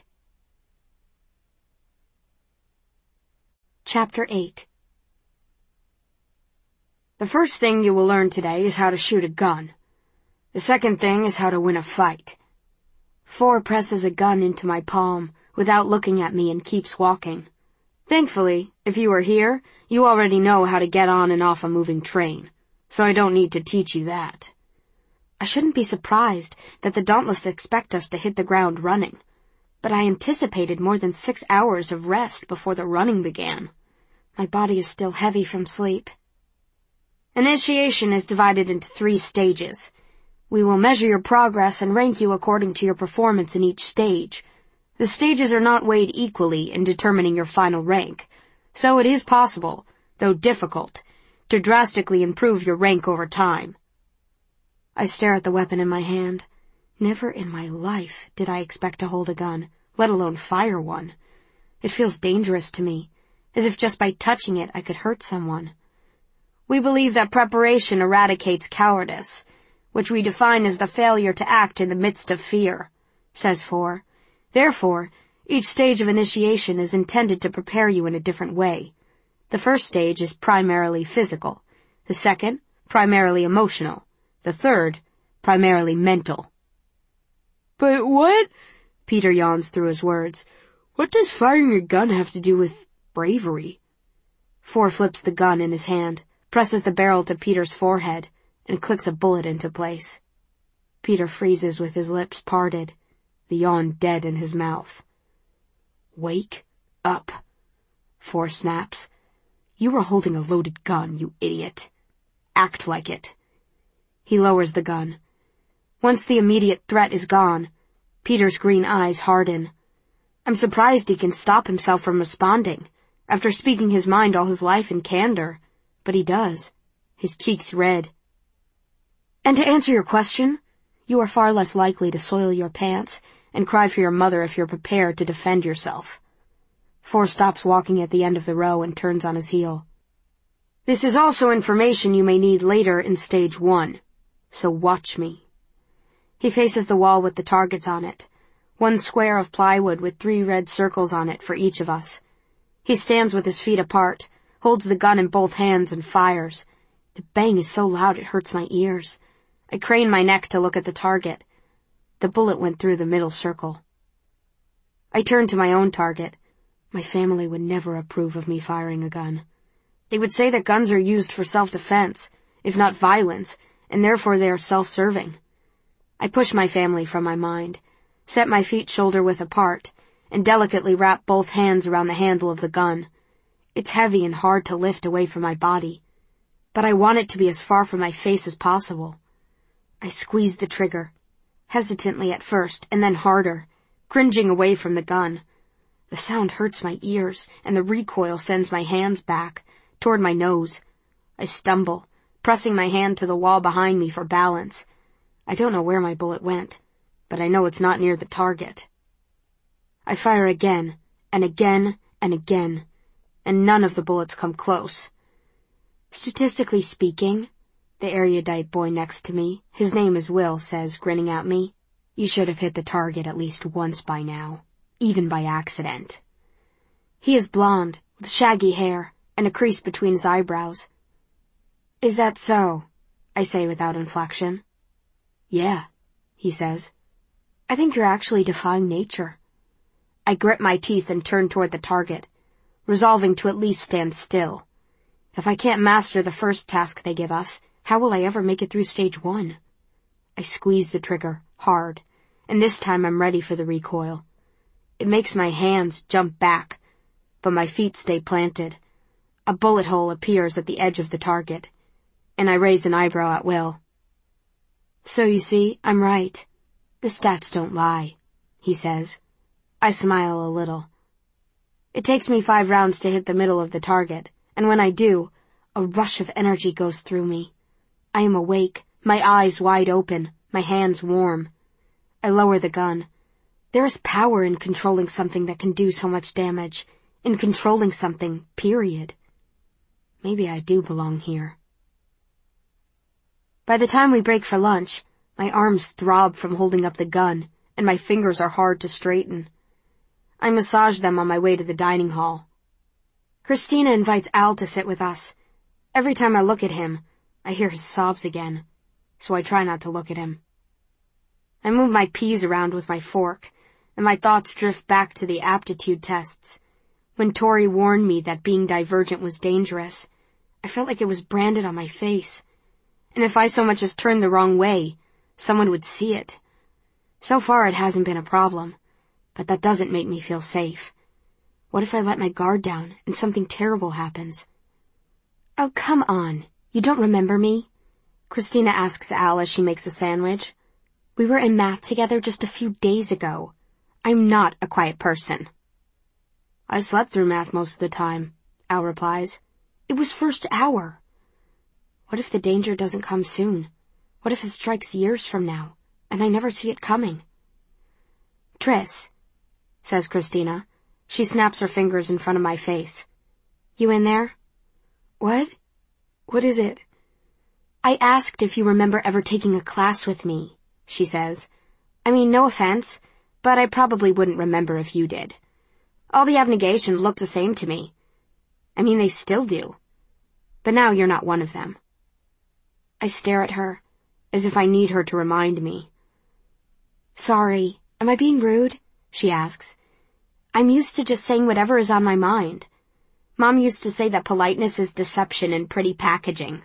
Chapter 8. The first thing you will learn today is how to shoot a gun. The second thing is how to win a fight. 4 presses a gun into my palm without looking at me and keeps walking. Thankfully, if you are here, you already know how to get on and off a moving train, so I don't need to teach you that. I shouldn't be surprised that the Dauntless expect us to hit the ground running, but I anticipated more than 6 hours of rest before the running began. My body is still heavy from sleep. Initiation is divided into 3 stages. We will measure your progress and rank you according to your performance in each stage. The stages are not weighed equally in determining your final rank, so it is possible, though difficult, to drastically improve your rank over time. I stare at the weapon in my hand. Never in my life did I expect to hold a gun, let alone fire one. It feels dangerous to me, as if just by touching it I could hurt someone. We believe that preparation eradicates cowardice, which we define as the failure to act in the midst of fear, says 4. Therefore, each stage of initiation is intended to prepare you in a different way. The first stage is primarily physical, the second, primarily emotional, the third, primarily mental. But what? Peter yawns through his words. What does firing a gun have to do with bravery? 4 flips the gun in his hand, presses the barrel to Peter's forehead, and clicks a bullet into place. Peter freezes with his lips parted, the yawn dead in his mouth. Wake up, 4 snaps. You are holding a loaded gun, you idiot. Act like it. He lowers the gun. Once the immediate threat is gone, Peter's green eyes harden. I'm surprised he can stop himself from responding, after speaking his mind all his life in candor, but he does, his cheeks red. And to answer your question, you are far less likely to soil your pants and cry for your mother if you're prepared to defend yourself. 4 stops walking at the end of the row and turns on his heel. This is also information you may need later in stage 1, so watch me. He faces the wall with the targets on it, 1 square of plywood with 3 red circles on it for each of us. He stands with his feet apart, holds the gun in both hands and fires. The bang is so loud it hurts my ears. I crane my neck to look at the target. The bullet went through the middle circle. I turn to my own target. My family would never approve of me firing a gun. They would say that guns are used for self-defense, if not violence, and therefore they are self-serving. I push my family from my mind, set my feet shoulder-width apart, and delicately wrap both hands around the handle of the gun. It's heavy and hard to lift away from my body, but I want it to be as far from my face as possible. I squeeze the trigger, hesitantly at first, and then harder, cringing away from the gun. The sound hurts my ears, and the recoil sends my hands back, toward my nose. I stumble, pressing my hand to the wall behind me for balance. I don't know where my bullet went, but I know it's not near the target. I fire again, and again, and again, and none of the bullets come close. Statistically speaking, the erudite boy next to me, his name is Will, says, grinning at me, you should have hit the target at least once by now, even by accident. He is blonde, with shaggy hair, and a crease between his eyebrows. Is that so? I say without inflection. Yeah, he says. I think you're actually defying nature. I grit my teeth and turn toward the target, resolving to at least stand still. If I can't master the first task they give us, how will I ever make it through stage 1? I squeeze the trigger, hard, and this time I'm ready for the recoil. It makes my hands jump back, but my feet stay planted. A bullet hole appears at the edge of the target, and I raise an eyebrow at Will. So you see, I'm right. The stats don't lie, he says. I smile a little. It takes me 5 rounds to hit the middle of the target, and when I do, a rush of energy goes through me. I am awake, my eyes wide open, my hands warm. I lower the gun. There is power in controlling something that can do so much damage, in controlling something, period. Maybe I do belong here. By the time we break for lunch, my arms throb from holding up the gun, and my fingers are hard to straighten. I massage them on my way to the dining hall. Christina invites Al to sit with us. Every time I look at him, I hear his sobs again, so I try not to look at him. I move my peas around with my fork, and my thoughts drift back to the aptitude tests. When Tori warned me that being divergent was dangerous, I felt like it was branded on my face. And if I so much as turned the wrong way, someone would see it. So far it hasn't been a problem, but that doesn't make me feel safe. What if I let my guard down and something terrible happens? Oh, come on. You don't remember me? Christina asks Al as she makes a sandwich. We were in math together just a few days ago. I'm not a quiet person. I slept through math most of the time, Al replies. It was first hour. What if the danger doesn't come soon? What if it strikes years from now, and I never see it coming? Tris, says Christina. She snaps her fingers in front of my face. You in there? What? What is it? I asked if you remember ever taking a class with me, she says. I mean, no offense, but I probably wouldn't remember if you did. All the abnegations look the same to me. I mean, they still do. But now you're not one of them. I stare at her, as if I need her to remind me. Sorry, am I being rude? She asks. I'm used to just saying whatever is on my mind. Mom used to say that politeness is deception in pretty packaging.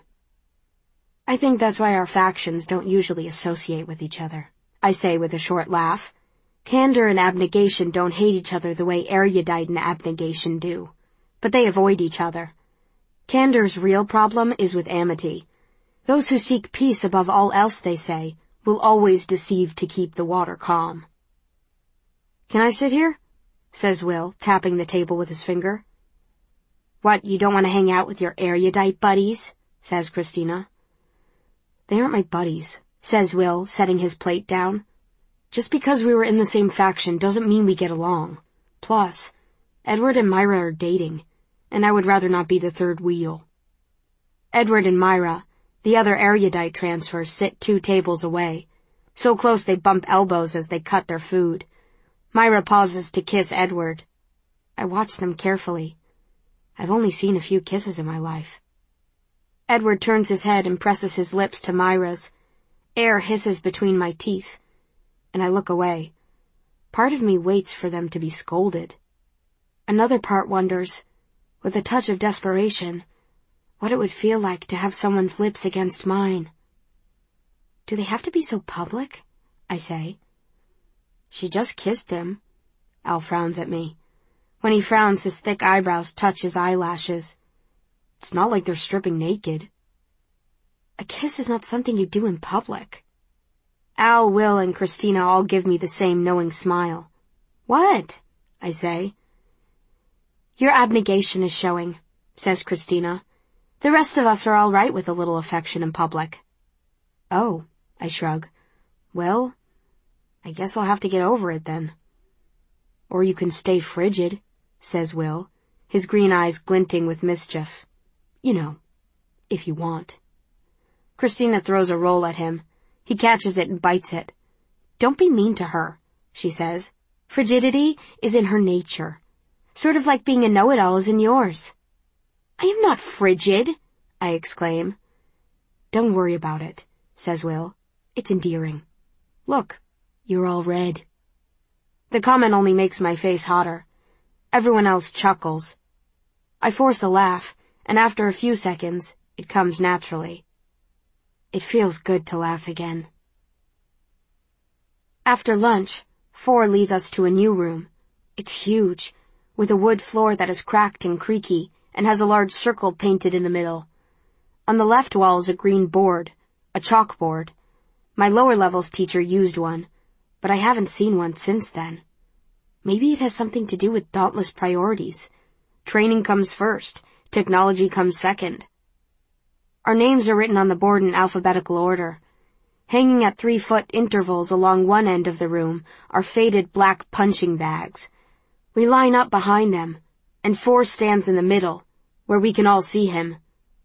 I think that's why our factions don't usually associate with each other, I say with a short laugh. Candor and abnegation don't hate each other the way erudite and abnegation do, but they avoid each other. Candor's real problem is with amity. Those who seek peace above all else, they say, will always deceive to keep the water calm. Can I sit here? Says Will, tapping the table with his finger. What, you don't want to hang out with your erudite buddies? Says Christina. They aren't my buddies, says Will, setting his plate down. Just because we were in the same faction doesn't mean we get along. Plus, Edward and Myra are dating, and I would rather not be the third wheel. Edward and Myra, the other erudite transfers, sit 2 tables away, so close they bump elbows as they cut their food. Myra pauses to kiss Edward. I watch them carefully, I've only seen a few kisses in my life. Edward turns his head and presses his lips to Myra's. Air hisses between my teeth, and I look away. Part of me waits for them to be scolded. Another part wonders, with a touch of desperation, what it would feel like to have someone's lips against mine. Do they have to be so public? I say. She just kissed him. Al frowns at me. When he frowns, his thick eyebrows touch his eyelashes. It's not like they're stripping naked. A kiss is not something you do in public. Al, Will, and Christina all give me the same knowing smile. What? I say. Your abnegation is showing, says Christina. The rest of us are all right with a little affection in public. Oh, I shrug. Well, I guess I'll have to get over it then. Or you can stay frigid, says Will, his green eyes glinting with mischief. You know, if you want. Christina throws a roll at him. He catches it and bites it. Don't be mean to her, she says. Frigidity is in her nature. Sort of like being a know-it-all is in yours. I am not frigid, I exclaim. Don't worry about it, says Will. It's endearing. Look, you're all red. The comment only makes my face hotter. Everyone else chuckles. I force a laugh, and after a few seconds, it comes naturally. It feels good to laugh again. After lunch, 4 leads us to a new room. It's huge, with a wood floor that is cracked and creaky and has a large circle painted in the middle. On the left wall is a green board, a chalkboard. My lower levels teacher used one, but I haven't seen one since then. Maybe it has something to do with dauntless priorities. Training comes first, technology comes second. Our names are written on the board in alphabetical order. Hanging at 3-foot intervals along one end of the room are faded black punching bags. We line up behind them, and 4 stands in the middle, where we can all see him.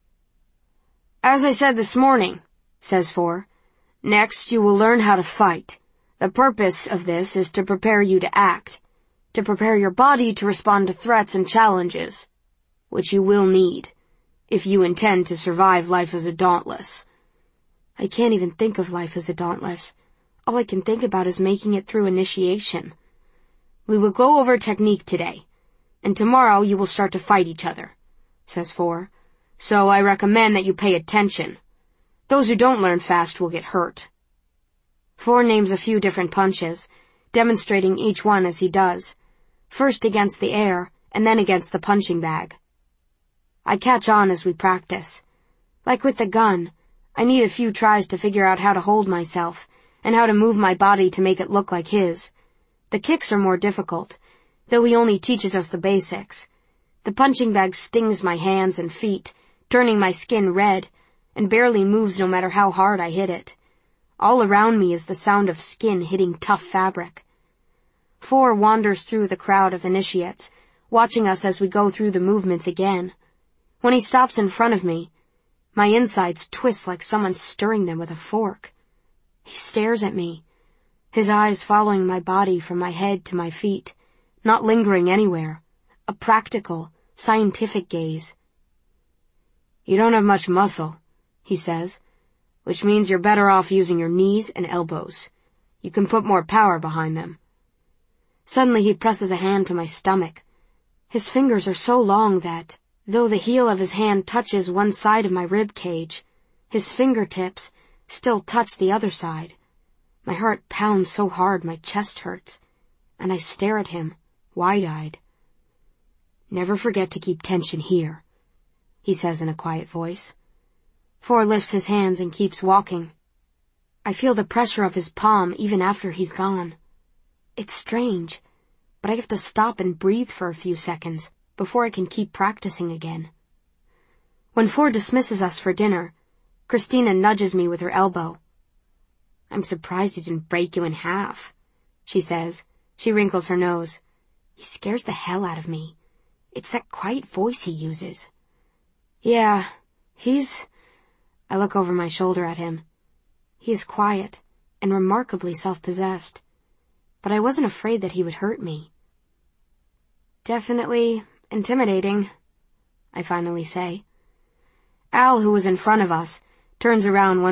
As I said this morning, says 4, next you will learn how to fight. The purpose of this is to prepare you to act, to prepare your body to respond to threats and challenges, which you will need, if you intend to survive life as a dauntless. I can't even think of life as a dauntless. All I can think about is making it through initiation. We will go over technique today, and tomorrow you will start to fight each other, says 4. So I recommend that you pay attention. Those who don't learn fast will get hurt. 4 names a few different punches, demonstrating each one as he does, first against the air and then against the punching bag. I catch on as we practice. Like with the gun, I need a few tries to figure out how to hold myself and how to move my body to make it look like his. The kicks are more difficult, though he only teaches us the basics. The punching bag stings my hands and feet, turning my skin red, and barely moves no matter how hard I hit it. All around me is the sound of skin hitting tough fabric. 4 wanders through the crowd of initiates, watching us as we go through the movements again. When he stops in front of me, my insides twist like someone stirring them with a fork. He stares at me, his eyes following my body from my head to my feet, not lingering anywhere, a practical, scientific gaze. You don't have much muscle, he says, which means you're better off using your knees and elbows. You can put more power behind them. Suddenly he presses a hand to my stomach. His fingers are so long that, though the heel of his hand touches one side of my rib cage, his fingertips still touch the other side. My heart pounds so hard my chest hurts, and I stare at him, wide-eyed. Never forget to keep tension here, he says in a quiet voice. 4 lifts his hands and keeps walking. I feel the pressure of his palm even after he's gone. It's strange, but I have to stop and breathe for a few seconds before I can keep practicing again. When 4 dismisses us for dinner, Christina nudges me with her elbow. I'm surprised he didn't break you in half, she says. She wrinkles her nose. He scares the hell out of me. It's that quiet voice he uses. Yeah, I look over my shoulder at him. He is quiet and remarkably self-possessed, but I wasn't afraid that he would hurt me. Definitely intimidating, I finally say. Al, who was in front of us, turns around once